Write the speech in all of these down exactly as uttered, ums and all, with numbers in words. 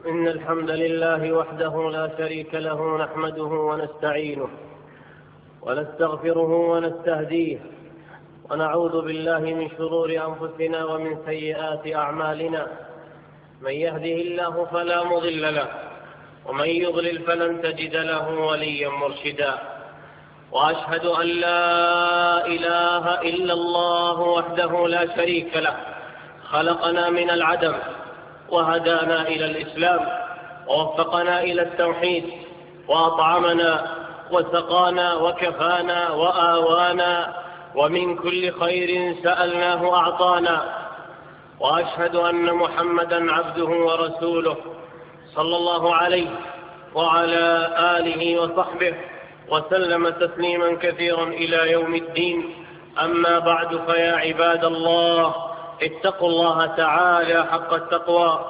إن الحمد لله وحده لا شريك له نحمده ونستعينه ونستغفره ونستهديه ونعوذ بالله من شرور أنفسنا ومن سيئات أعمالنا. من يهده الله فلا مضل له ومن يضلل فلن تجد له وليا مرشدا. وأشهد أن لا إله إلا الله وحده لا شريك له خلقنا من العدم وهدانا إلى الإسلام ووفقنا إلى التوحيد وأطعمنا وسقانا وكفانا وآوانا ومن كل خير سألناه أعطانا. وأشهد أن محمدا عبده ورسوله صلى الله عليه وعلى آله وصحبه وسلم تسليما كثيرا إلى يوم الدين. أما بعد، فيا عباد الله اتقوا الله تعالى حق التقوى.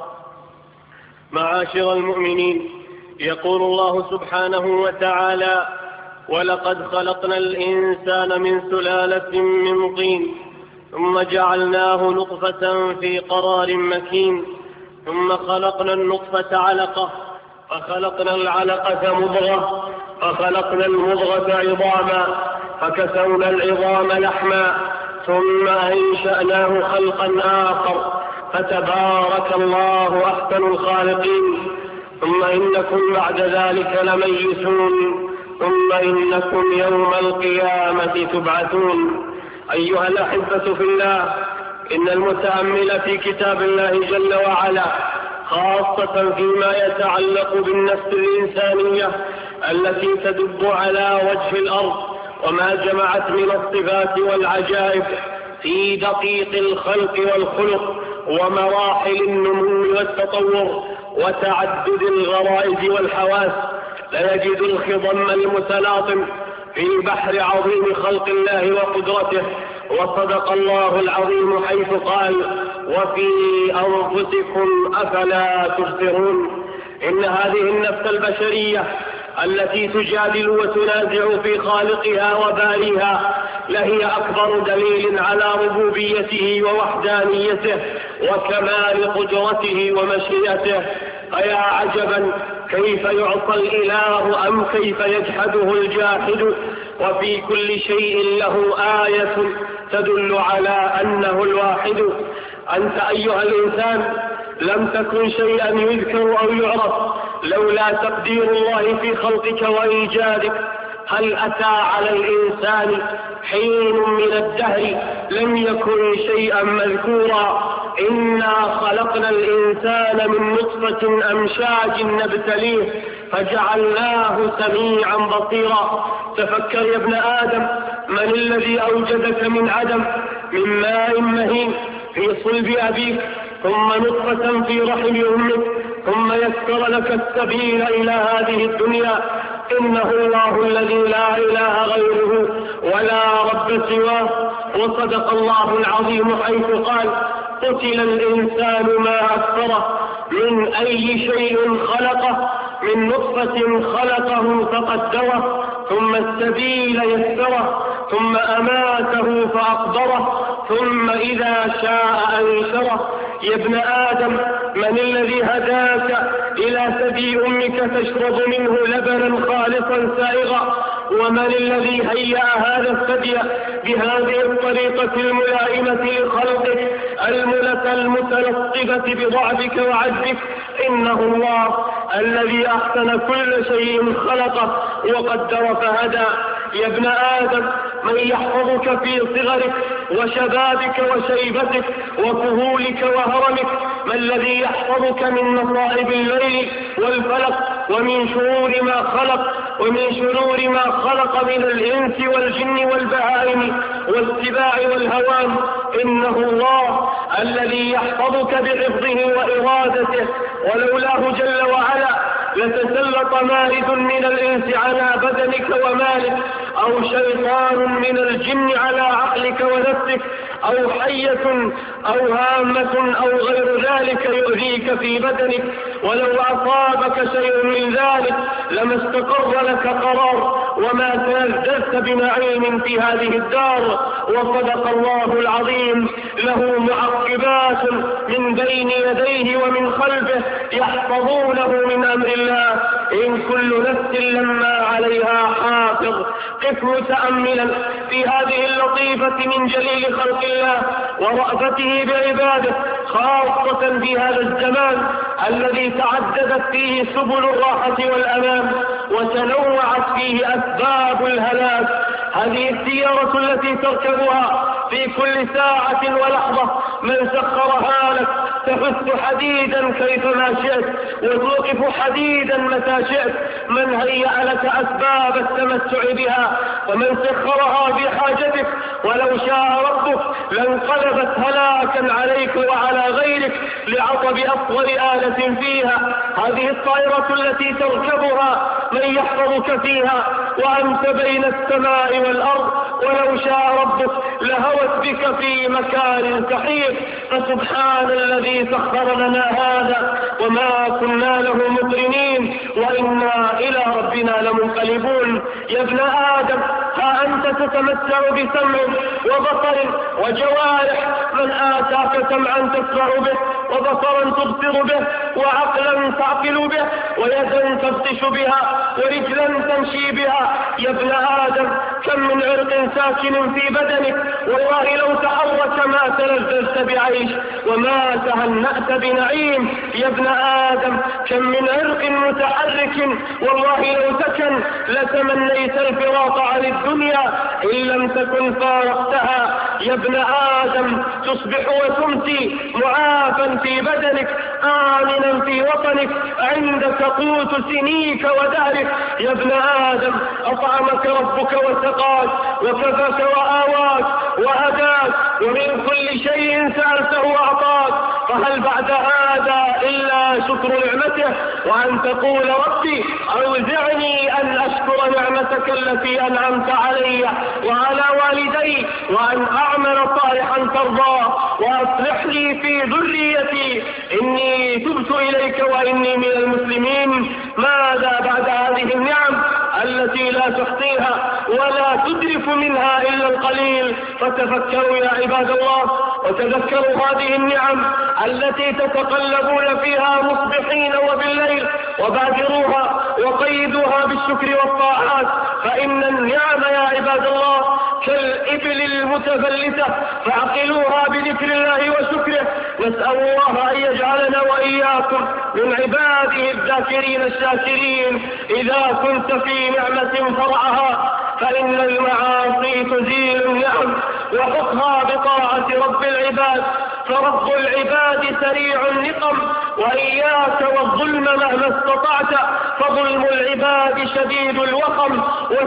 معاشر المؤمنين، يقول الله سبحانه وتعالى: ولقد خلقنا الإنسان من سلالة من طين ثم جعلناه نطفة في قرار مكين ثم خلقنا النطفة علقة فخلقنا العلقة مضغة فخلقنا المضغة عظاما فكسونا العظام لحما ثم أنشأناه خلقا آخر فتبارك الله أحسن الخالقين. ثم إنكم بعد ذلك لميتون ثم إنكم يوم القيامة تبعثون. أيها الأحبة في الله، إن المتأمل في كتاب الله جل وعلا خاصة فيما يتعلق بالنفس الإنسانية التي تدب على وجه الأرض وما جمعت من الصفات والعجائب في دقيق الخلق والخلق ومراحل النمو والتطور وتعدد الغرائز والحواس، ليجد الخضم المتلاطم في بحر عظيم خلق الله وقدرته. وصدق الله العظيم حيث قال: وفي أنفسكم أفلا تبصرون. إن هذه النفس البشرية التي تجادل وتنازع في خالقها وباريها لهي أكبر دليل على ربوبيته ووحدانيته وكمال قدرته ومشيئته. فيا عجبا كيف يعصى الإله أم كيف يجحده الجاحد، وفي كل شيء له آية تدل على أنه الواحد. أنت أيها الإنسان لم تكن شيئا يذكر أو يعرف لولا تقدير الله في خلقك وإيجادك. هل أتى على الإنسان حين من الدهر لم يكن شيئا مذكورا؟ إنا خلقنا الإنسان من نطفة أمشاج نبتليه فجعلناه سميعا بصيرا. تفكر يا ابن آدم، من الذي أوجدك من عدم، من ماء مهين في صلب أبيك ثم نطفة في رحم أمك ثم يسر لك السبيل إلى هذه الدنيا. إنه الله الذي لا إله غيره ولا رب سواه. وصدق الله العظيم حيث قال: قتل الإنسان ما أكفره، من أي شيء خلقه، من نطفة خلقه فقدره ثم السبيل يسره ثم أماته فأقبره ثم إذا شاء أنشره. يا ابن آدم، من الذي هداك إلى ثدي أمك تشرب منه لبنا خالصا سائغا؟ ومن الذي هيأ هذا الثدي بهذه الطريقة الملائمة لخلقك الملة المتلطفة بضعفك وعجزك؟ إنه الله الذي أحسن كل شيء خلقه وقدر فهدى. يا ابن آدم، من يحفظك في صغرك وشبابك وشيبتك وكهولك وهرمك؟ ما الذي يحفظك من مصائب الليل والفلق ومن شرور ما خلق ومن شرور ما خلق من الإنس والجن والبهائم والسباع والهوام؟ إنه الله الذي يحفظك بحفظه وإرادته. ولولاه جل وعلا لتسلط مارد من الإنس على بدنك ومالك، أو شيطان من الجن على عقلك ونفسك، أو حية أو هامة أو غير ذلك يؤذيك في بدنك. ولو أصابك شيء من ذلك لما استقر لك قرار وما تلذذت بنعيم في هذه الدار. وصدق الله العظيم، له معقبات من بين يديه ومن خلفه يحفظونه من أمر الله، إن كل نفس لما عليها حافظ. قف متأملا في هذه اللطيفة من جليل خلق الله ورأفته بعباده، خاصة في هذا الزمان الذي تعددت فيه سبل الراحة والأمان وتنوعت فيه أسباب الهلاك. هذه السيارة التي تركبها في كل ساعة ولحظة من سخرها لك تحث حديدا كيفما شئت وتوقف حديدا متى شئت، من هيأ لك أسباب التمتع بها ومن سخرها بحاجتك، ولو شاء ربك لانقلبت هلاكا عليك وعلى غيرك لعطب أصغر آلة فيها. هذه الطائرة التي تركبها من يحفظك فيها وأنت بين السماء والأرض، ولو شاء ربك لهوت بك في مكان سحيق. فسبحان الذي سخر لنا هذا وما كنا له مقرنين وإنا إلى ربنا لمنقلبون. يا ابن آدم، ها أنت تتمتع بسمع وبصر وجوارح، من آتاك سمعا تسمع به وبصرا تبصر به وعقلا تعقل به ويدا تبطش بها ورجلا تمشي بها. يا ابن آدم، كم من عرق ساكن في بدنك والله لو تحرك ما تلذذت بعيش وما تهنأت بنعيم. يا ابن آدم، كم من عرق متحرك والله لو سكن لتمنيت الفراق عن الدنيا إن لم تكن فارقتها. يا ابن آدم، تصبح وتمسي معافا في بدنك آمنا في وطنك عندك قوت سنيك ودهرك. يا ابن آدم، أطعمك ربك وسقاك وكفاك وآواك وهداك ومن كل شيء سألته أعطاك، فهل بعد هذا إلا شكر نعمته وأن تقول ربي أوزعني أن أشكر نعمتك التي أنعمت علي وعلى والدي وأن أعمل صالحا ترضاه وأصلح لي في ذريتي إني تبت إليك وإني من المسلمين. ماذا بعد هذه النعم التي لا تحصيها ولا تدرك منها إلا القليل؟ فتفكروا يا عباد الله وتذكروا هذه النعم التي تتقلبون فيها مصبحين وبالليل، وبادروها وقيدوها بالشكر والطاعات، فإن النعم يا عباد الله كالإبل المتفلتة، فعقلوها بذكر الله وشكره. نسأل الله أن يجعلنا وإياكم من عباده الذاكرين الشاكرين. إذا كنت في نعمة فرعها فإن المعاصي تزيل النعم وحقها بطاعة رب العباد، فرب العباد سريع النقم، وإياك والظلم مهما استطعت، فظلم العباد شديد الوخم.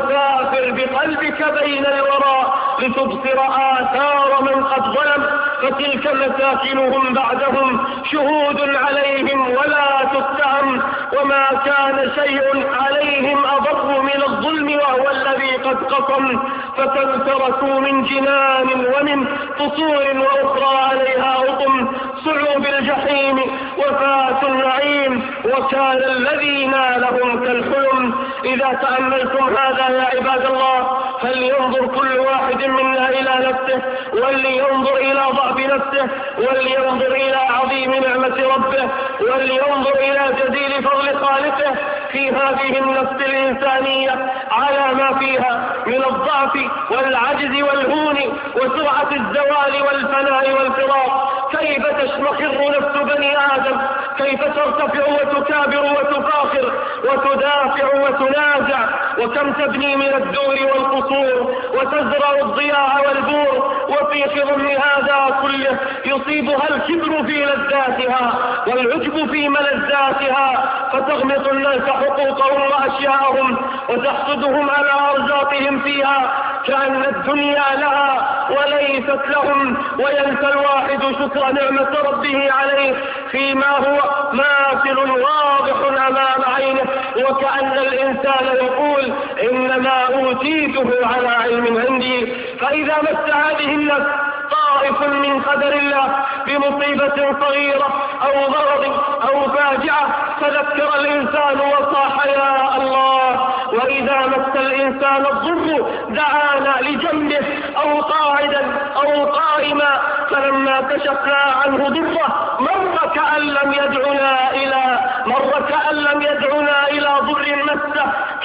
وسافر بقلبك بين الورى لتبصر آثار من قد ظلم، فتلك مساكنهم بعدهم شهود عليهم ولا تتهم، وما كان شيء عليهم أضر من الظلم وهو الذي قد قصم. فكم تركوا من جنان ومن قصور وأخرى عليها أطم، صعوا بالجحيم وفاتوا النعيم وكان الذي نالهم كالحلم. إذا تأملتم هذا يا عباد الله فلينظر كل واحد منا إلى نفسه، ولينظر إلى ضعف نفسه، ولينظر إلى عظيم نعمة ربه، ولينظر إلى جزيل فضل خالقه في هذه النفس الإنسانية على ما فيها من الضعف والعجز والهون وسرعة الزوال والفناء والفراق. كيف تشمخر نفس بني آدم، كيف ترتفع وتكابر وتفاخر وتدافع وتنازع، وكم تبني من الدور والقصور وتزرع الضياع والبور، وفي خضم هذا كله يصيبها الكبر في لذاتها والعجب في ملذاتها، فتغمط الناس حقوقهم وأشياءهم وتحسدهم على أرزاقهم فيها كأن الدنيا لها وليست لهم، وينسى الواحد شكر نعمة ربه عليه فيما هو ماثل واضح أمام عينه، وكأن الإنسان يقول إنما أوتيته على علم عندي. فإذا مس هذه النفس طائف من قدر الله بمصيبة صغيرة أو مرض أو فاجعة تذكر الإنسان وصاح يا الله. وإذا مس الإنسان الضر دعانا لجنبه أو قاعدا أو قائما، فلما كشفنا عنه ضره مر كأن لم يدعنا إلى مر كأن لم يدعنا إلى ضر مسه.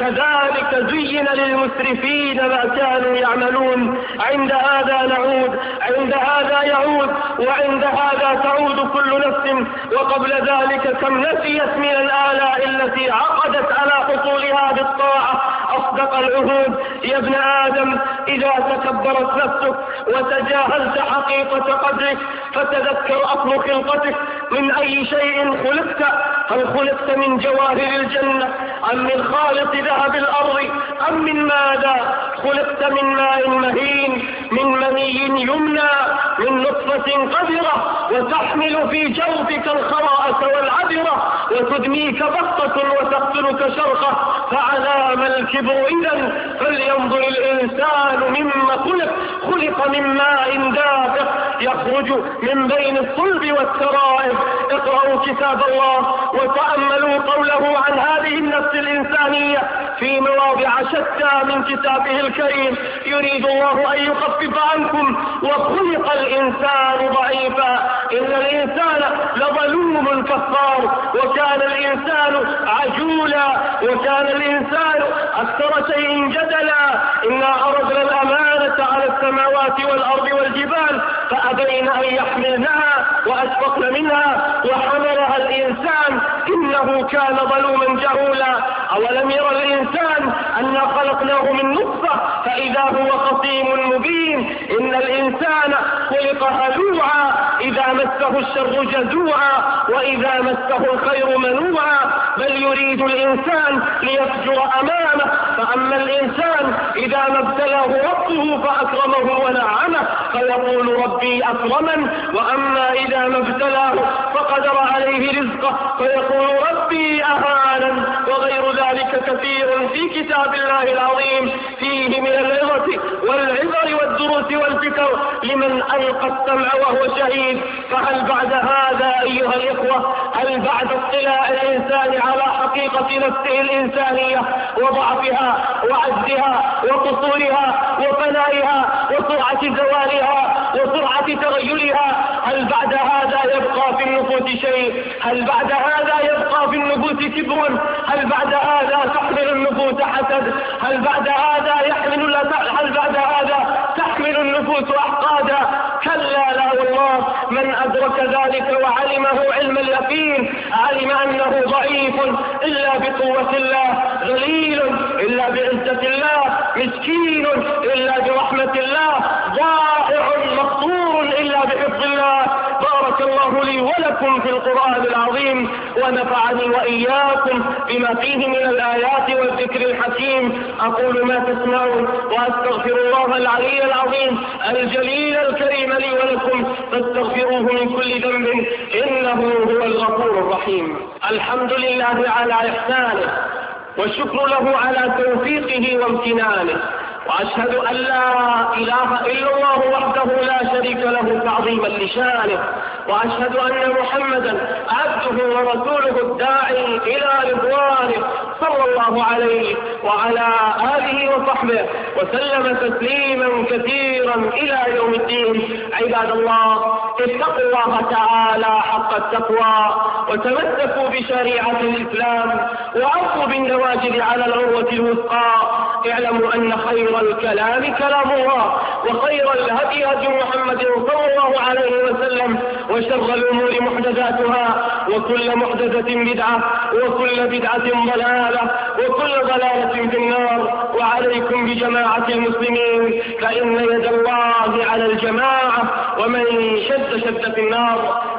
كذلك زين للمسرفين ما كانوا يعملون. عند هذا نعود، عند هذا يعود، وعند هذا تعود كل نفس. وقبل ذلك كم نسيت من الآلاء التي عقدت على حصولها بالطاعة أصدق العهود. يا ابن آدم، إذا تكبرت نفسك وتجاهلت حقيقة قدرك فتذكر أصل خلقتك. من أي شيء خلقت؟ هل خلقت من جواهر الجنة أم من خالط ذهب الأرض أم من ماذا؟ خلقت من ماء مهين، من مني يمنى، من نطفة قذرة، وتحمل في جوفك الخراءة والعذرة، وتدميك بطة وتقتلك شرقة. فعلام الكبر إذن؟ فلينظر الإنسان مما خلق. خلق من ماء دافق يخرج من بين الصلب والترائب. اقرأوا كتاب الله وتأملوا قوله عن هذه النفس الإنسانية في مواضع شتى من كتابه الكريم. يريد الله أن يخفف عنكم وخلق الإنسان ضعيفا. إن الإنسان لظلوم كفار، وكان الإنسان عجولا، وكان الإنسان أكثر شيء جدلا. إنا عرضنا الأمانة على السماوات والأرض والجبال فأبين أن يحملنها وأشفقن منها وحملها الإنسان إنه كان ظلوما جهولا. أولم يرى الإنسان أنا خلقناه من نطفة فإذا هو خصيم مبين. إن الإنسان خلق هلوعا إذا مسه الشر جزوعا وإذا مسه الخير منوعا. بل يريد الإنسان ليفجر أمامه. فأما الإنسان إذا ما ابتلاه ربه فأكرمه ونعمه فيقول ربي أكرمن. وأما إذا ما ابتلاه فقدر عليه رزقه فيقول ربي أهانن. وغير ذلك كثير في كتاب الله العظيم فيه من العظة والعبر والدروس والفكر لمن ألقى السمع وهو شهيد. فهل بعد هذا أيها الإخوة، هل بعد اطلاع الإنسان على حقيقة نفسه الإنسانية وضعفها وعجزها وقصورها وفنائها وسرعة زوالها وسرعة تغيرها، هل بعد هذا يبقى في النفوس شيء؟ هل بعد هذا يبقى في النفوس كبر؟ هل بعد هذا تحمل النفوس حسد؟ هل بعد هذا يحمل هل بعد هذا تحمل النفوس أحقادا؟ كلا لا والله. من أدرك ذلك وعلمه علم اليقين علم أنه ضعيف إلا بقوة الله، ذليل إلا بعزة الله، مسكين إلا برحمة الله، ضائع مقصور إلا بحفظ الله. بارك الله لي ولكم في القرآن العظيم ونفعني وإياكم بما فيه من الآيات والذكر الحكيم. أقول ما تسمعون وأستغفر الله العلي العظيم الجليل الكريم لي ولكم فاستغفروه من كل ذنب إنه هو الغفور الرحيم. الحمد لله على إحسانه والشكر له على توفيقه وامتنانه، وأشهد أن لا إله إلا الله وحده لا شريك له تعظيما لشانه، وأشهد أن محمدا عبده ورسوله الداعي إلى رضوانه صلى الله عليه وعلى آله وصحبه وسلم تسليما كثيرا إلى يوم الدين. عباد الله، اتقوا الله تعالى حق التقوى وتمسكوا بشريعة الإسلام وعفوا بالنواجذ على العروة الوثقى. اعلموا أن خير الكلام كلام الله، وخير الهدي هدي محمد صلى الله عليه وسلم، وشر الأمور محدثاتها، وكل محدثة بدعة، وكل بدعة ضلالة، وكل ضلالة في النار. وعليكم بجماعة المسلمين فإن يد الله على الجماعة، ومن شد شد في النار.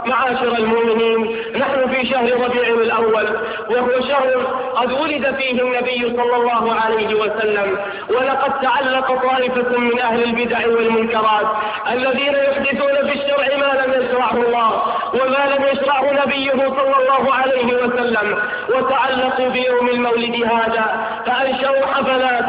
معاشر المؤمنين، نحن في شهر ربيع الأول، وهو شهر قد ولد فيه النبي صلى الله عليه وسلم، ولقد تعلق طائفة من أهل البدع والمنكرات الذين يحدثون في الشرع ما لم يشرعه الله وما لم يشرعه نبيه صلى الله عليه وسلم، وتعلقوا بيوم المولد هذا فأنشأوا حفلات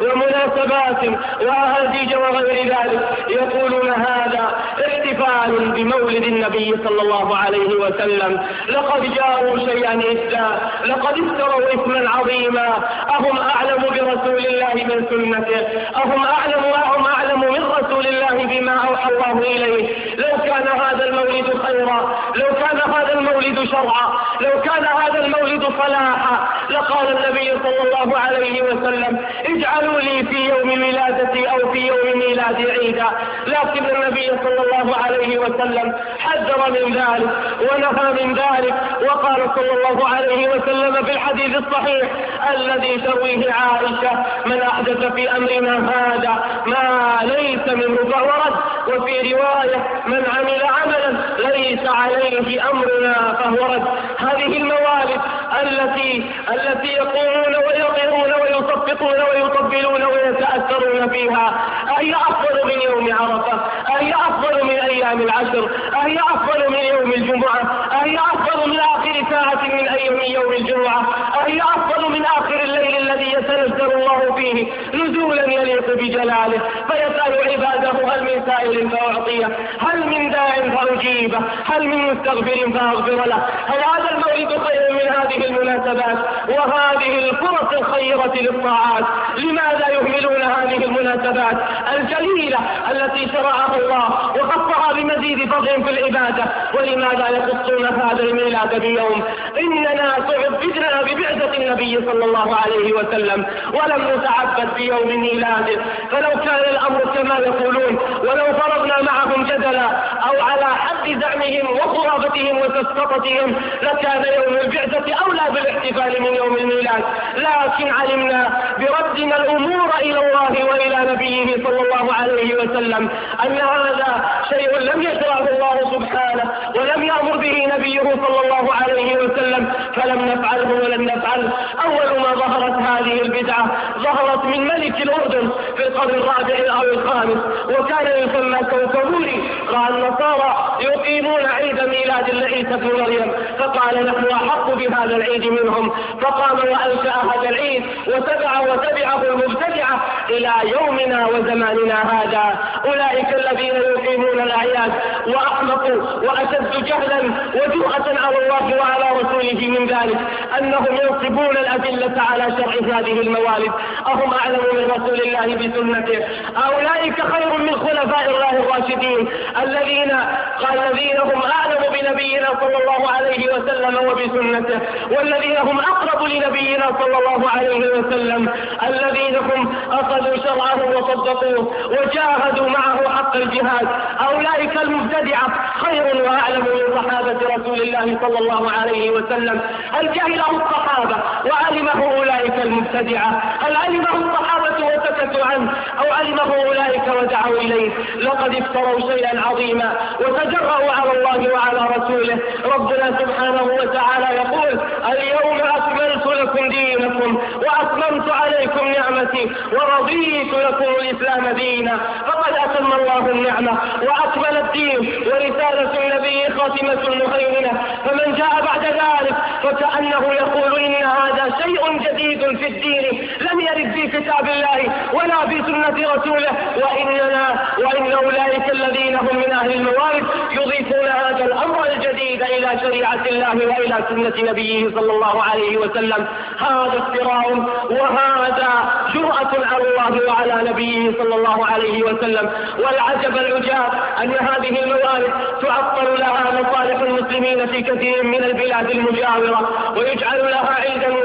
ومناسبات وأهاديج وغير ذلك، يقولون هذا احتفال بمولد النبي صلى الله عليه وسلم. لقد جاءوا شيئا إثما، لقد افتروا إثما عظيما. أهم أعلم برسول الله من سنته، أهم أعلم وهم أعلم من رسول الله بما أوحى الله إليه. لو كان هذا المولد خيرا، لو كان هذا المولد شرعا، لو كان هذا المولد صلاحا، لقال النبي صلى الله عليه وسلم اجعلوا لي في يوم ميلادتي أو في يوم ميلادي عيدا. لكن النبي صلى الله عليه وسلم حذر من ذلك ونهى من ذلك، وقال صلى الله عليه وسلم في الحديث الصحيح الذي ترويه عائشة: من أحدث في أمرنا هذا ما ليس منه فهو رد. وفي رواية: من عمل عملا ليس عليه أمرنا فهو رد. هذه الموالد التي التي يقومون ويطيرون ويصفقون ويطبلون ويتأثرون فيها، أهي أفضل من يوم عرفة؟ أهي أفضل من أيام العشر؟ أهي أفضل من يوم الجمعة؟ أهي أفضل من آخر ساعة من أيام يوم الجمعة؟ أهي أفضل من آخر الليل الذي يتنزل الله فيه نزولا يليق بجلاله فيسأل عباده: هل من سائل فأعطيه؟ هل من داع فأجيبه؟ هل من مستغفر فأغفر له؟ هل هذا المولد خير من هذه المناسبات وهذه الفرص الخيرة للطاعات؟ لماذا يهملون هذه المناسبات الجليلة التي شرعها الله وخصها بمزيد فضل في العبادة؟ ولماذا يخصون هذا الميلاد بيوم؟ إننا تعبدنا ببعثة النبي صلى الله عليه وسلم ولم نتعبد بيوم ميلاده. فلو كان الأمر كما يقولون، ولو فرضنا معهم جدلا أو على حد زعمهم وخرافته وسسقطتهم، لكان يوم البعثة أولى بالاحتفال من يوم الميلاد. لكن علمنا بردنا الأمور إلى الله وإلى نبيه صلى الله عليه وسلم أن هذا شيء لم يشرعه الله سبحانه ولم يأمر به نبيه صلى الله عليه وسلم، فلم نفعله ولن نفعله. أول ما ظهرت هذه البدعة ظهرت من ملك الأردن في القرن الرابع أو الخامس، وكان يسمى كوكبوري. رأى النصارى يقيمون عيد ميلاد عيسى بن مريم، فقال: نحن أحق بهذا العيد منهم، فقام وأنشأ هذا العيد وتبع وتبعه المبتدعة إلى يومنا وزماننا هذا. أولئك الذين يقيمون الأعياد وأحمقوا وأشد جهلا وجرأة على الله وعلى رسوله من ذلك أنهم ينصبون الأدلة على شرع هذه الموالد. أهم أعلم من رسول الله بسنته. أولئك خير من خلفاء الله الراشدين الذين قال الذين هم أعلم بنبينا صلى الله عليه وسلم وبسنته، والذين هم أقرب لنبينا صلى الله عليه وسلم، الذين هم أخذوا شرعه وصدقوه وجاهدوا معه حق الجهاد. أولئك المبتدعة خير وأعلم من صحابة رسول الله صلى الله عليه وسلم. هل جهله الصحابة وعلمه أولئك المبتدعة؟ هل علمه الصحابة وسكتوا عنه أو علمه أولئك ودعوا إليه؟ لقد افتروا شيئا عظيما وتجرأوا على الله وعلى رسوله. ربنا سبحانه وتعالى يقول: اليوم أكملت لكم دينكم وأتممت عليكم نعمتي ورضيت لكم الإسلام دينا. فقد أتم الله النعمة وأكمل الدين ورسالة النبي خاتمة مهيمنة. فمن جاء بعد ذلك فكأنه يقول: إن هذا شيء جديد في الدين لم يرد في كتاب الله ولا في سنة رسوله، وإننا وإن أولئك الذين هم من أهل الموارد يضيفون هذا الأمر الجديد إلى شريعة الله وإلى سنة نبيه صلى الله عليه وسلم. هذا افتراء وهذا جرأة على الله وعلى نبيه صلى الله عليه وسلم. والعجب العجاب أن هذه الموارد تعطل لها مصالح المسلمين في كثير من البلاد المجاورة ويجعل لها عيدا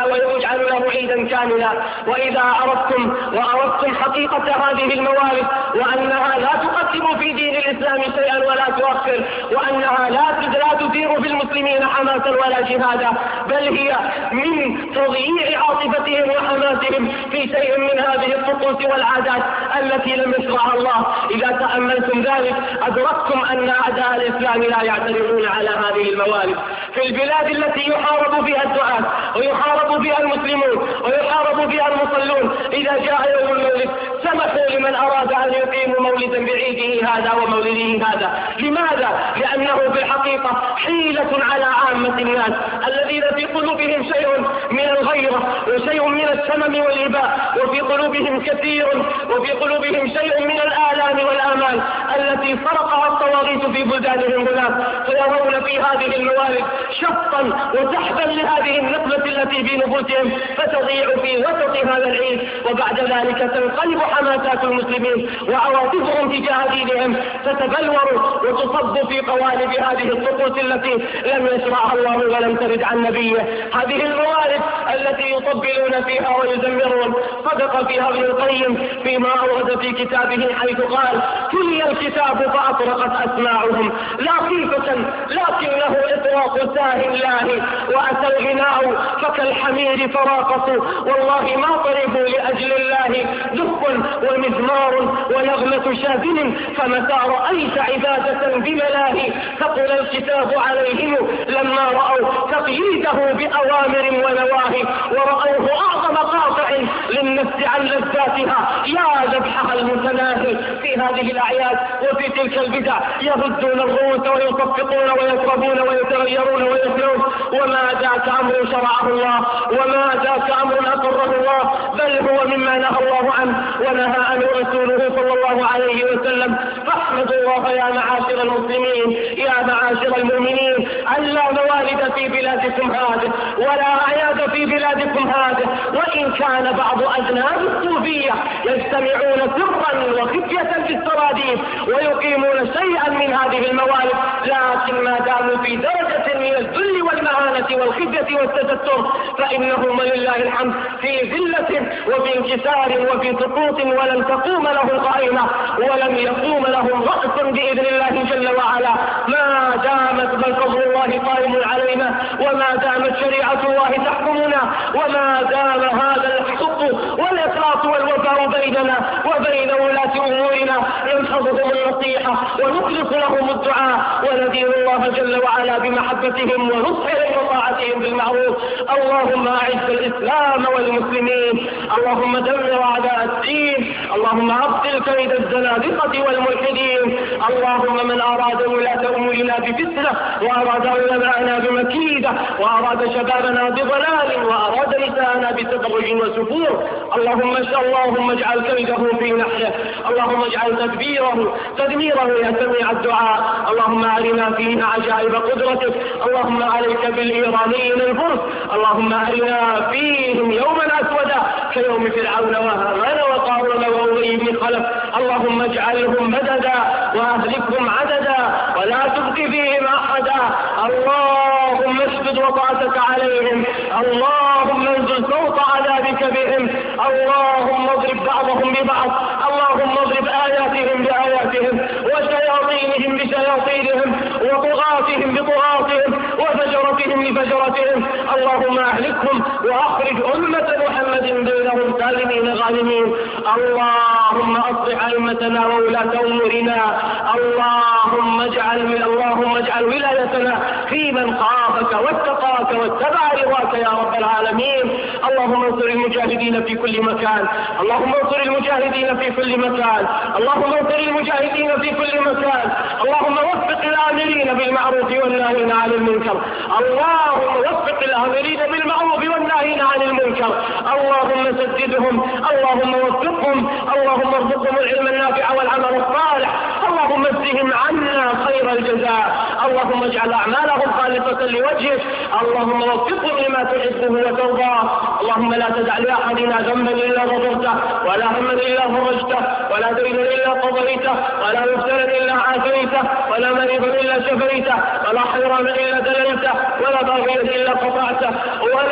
ويجعل له عيدا كاملا. وإذا أردتم وأردتم حقيقة هذه الموارد وأنها لا تقدم في دين الإسلام شيئا ولا تؤخر، وأنها لا لا تثير في المسلمين حماسا ولا جهادا، بل هي من تضييع عاطفتهم وحماسهم في شيء من هذه الطقوس والعادات التي لم يشرعها الله. إذا تأملتم ذلك أدركتم أن أعداء الإسلام لا يعترضون على هذه الموارد. في البلاد التي يحارب فيها الدعاة ويحارب فيها المسلمون ويحارب فيها المصلون، إذا جاء يوم المولد سمحوا لمن أراد أن يقيم مولدا بعيده هذا ومولده هذا. لماذا؟ لأنه في الحقيقة حيلة على عامة الناس الذين في قلوبهم شيء من الغيرة وشيء من السمم والإباء، وفي قلوبهم كثير وفي قلوبهم شيء من الآلام والآمال التي سرقها الطواغيت في بلدانهم هناك، فيرون في هذه الموارد شطا وسحبا لهذه النقلة التي في نفوسهم فتضيع في وسط هذا العيد، وبعد ذلك تنقلب حماسات المسلمين وعواطفهم تجاه دينهم تتبلور وتصب في قوالب هذه الطقوس التي لم يشرعها الله ولم ترد عن نبيه. هذه الموارد التي يطبلون فيها ويزمرون، صدق فيها ابن القيم فيما أورد في كتابه حيث قال: تلي الكتاب فأطرقت أسماعهم لا خيفة لكنه إطراق ساه الله، وأتى الغناء فكالحمير فراقصوا والله ما طربوا لأجل الله دف ومزمار ونغمة شاذن، فمتى رأيت عبادة بملاهي ثقل الكتاب عليهم لما رأوا تقييده بأوامر ونواهي، ورأوه أعظم قاطع للنفس عن لذاتها يا ذبحها المتناهي. في هذه الأعياد وفي تلك البدع يهزون الرؤوس ويصفقون ويطربون ويتغيرون ويفنون، وما ذاك أمر شرعه الله وما ذاك أمر أقره الله، بل هو مما نهى الله عنه ونهى عنه رسوله صلى الله عليه وسلم. فاحمدوا الله يا معاشر المسلمين يا معاشر المؤمنين أن لا موالد في بلادكم هذه ولا أعياد في بلادكم هذه، وإن كان بعض أذناب الصوفية يجتمعون سرا وخفية في السراديب ويقيمون شيئا من هذه الموالد، لكن ما داموا في درجة من الذل والمهانة والخفية والتستر فإنهم لله الحمد في ذلة وفي انكسار وفي سقوط، ولن تقوم له قائمة ولم يقوم لهم رأس بإذن الله جل وعلا ما دامت بل فضل الله قائم علينا، وما دامت شريعة الله تحكمنا، وما دام هذا الحق والإخلاص والوفاء بيننا وبين ولاة أمورنا ينحضهم النصيحة ونخلص لهم الدعاء وندين الله جل وعلا بمحبتهم ونصحهم وطاعتهم بالمعروف. اللهم أعز الإسلام والمسلمين، اللهم دمر أعداء الدين، اللهم أبطل كيد الزنادقة والملحدين، اللهم من أراد ولاة أمورنا بفتنة وأراد علماءنا بمكيدة وأراد شبابنا بضلال وأراد نساءنا بتبرج وسفور، اللهم اللهم اجعل كيده في نحره، اللهم اجعل تدبيره تدميره يا سميع الدعاء. اللهم أرنا فيها عجائب قدرتك، اللهم عليك بالإيرانيين الفرس، اللهم أرنا فيهم يوما أسودا كيوم فرعون وهامان وقارون وأبي بن خلف، اللهم اجعلهم مددا وأهلكهم عددا ولا تبق فيهم أحدا، اللهم اشدد وطأتك عليهم، اللهم انزل صوت عذابك بهم، اللهم اضرب بعضهم ببعض، اللهم اضرب آياتهم بآياتهم وشياطينهم بشياطينهم وطغاتهم بطغاتهم وفجرتهم بفجرتهم، اللهم اهلكهم واخرج أمة محمد بينهم سالمين غانمين. اللهم اصلح أئمتنا وولاة أمورنا، اللهم اجعل من اللهم اجعل ولايتنا في من خافك واتقاك واتبع رضاك يا رب العالمين. اللهم انصر المجاهدين في كل مكان، اللهم انصر المجاهدين في كل مكان، اللهم انصر المجاهدين في كل مكان، اللهم وفق الآمرين بالمعروف والناهين عن المنكر، اللهم وفق الآمرين بالمعروف والناهين عن المنكر، اللهم سددهم، اللهم وفقهم، اللهم ارزقهم العلم النافع والعمل الصالح، اللهم اجزهم عنا خير الجزاء، اللهم اجعل أعمالهم خالصة لوجهك، اللهم وفقهم لما تحبه وترضاه، اللهم لا تدع لأحدنا ذنبا إلا غفرته ولا هما إلا فرجته ولا دينا إلا قضيته ولا مبتلا إلا عافيته ولا مريضا إلا شفيته ولا حيران إلا دللته ولا باغيا إلا قطعته ولا خيرا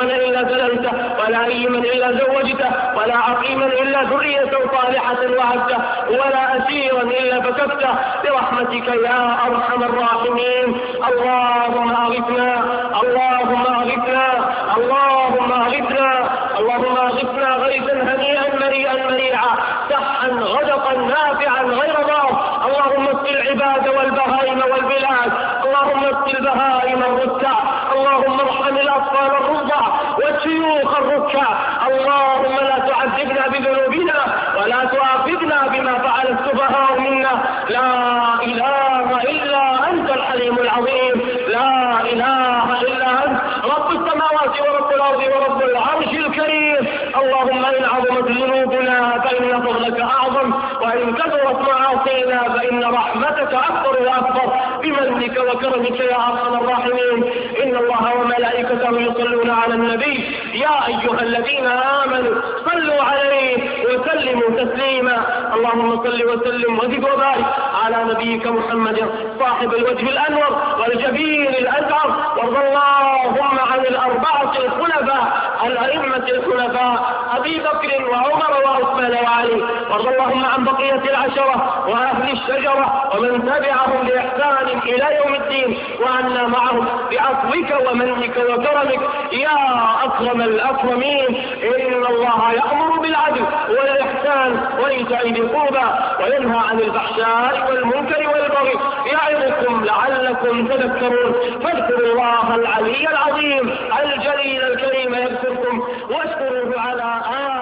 سلطان إلا دللته، ولا أيما إلا زوجته، ولا عقيما إلا ذرية صالحة وهبته، ولا أسيرا إلا فككته برحمتك يا أرحم الراحمين. اللهم أغثنا، اللهم أغثنا، اللهم أغثنا، اللهم أغثنا غيثا هنيئا مريئا مريعا صحا غدقا نافعا غير ضار. اللهم اسق العباد والبهائم والبلاد، اللهم اسق البهائم الركع، اللهم ارحم الأطفال الرضع والشيوخ الركع. اللهم لا تعذبنا بذنوبنا ولا تؤاخذنا بما فعل السفهاء منا. لا إله إلا أنت الحليم العظيم، لا إله إلا أنت رب السماوات ورب الأرض ورب العرش الكريم. اللهم إن عظمت ذنوبنا فإن فضلك أعظم، وإن كثرت معاصينا فإن رحمتك أكبر وأكبر، بمنك وكرمك يا أرحم الراحمين. إن الله وملائكته يصلون على النبي يا أيها الذين آمنوا صلوا عليه وسلموا تسليما. اللهم صل وسلم وزد وبارك على نبيك محمد صاحب الوجه الأنور والجبين الأزهر. وارض اللهم عن الأربعة الخلفاء الأئمة الخلفاء أبي بكر وعمر وعثمان وعلي. وارض اللهم عن بقية العشرة وأهل الشجرة ومن تبعهم بإحسان إلى يوم الدين، وعنا معهم بعفوك ومنك وكرمك يا أكرم الأكرمين. إن الله يأمر بالعدل والإحسان وإيتاء ذي القربى وينهى عن الفحشاء والمنكر والبغي يعظكم لعلكم تذكرون. فاذكروا الله العلي العظيم الجليل الكريم يذكركم، واشكروه على آله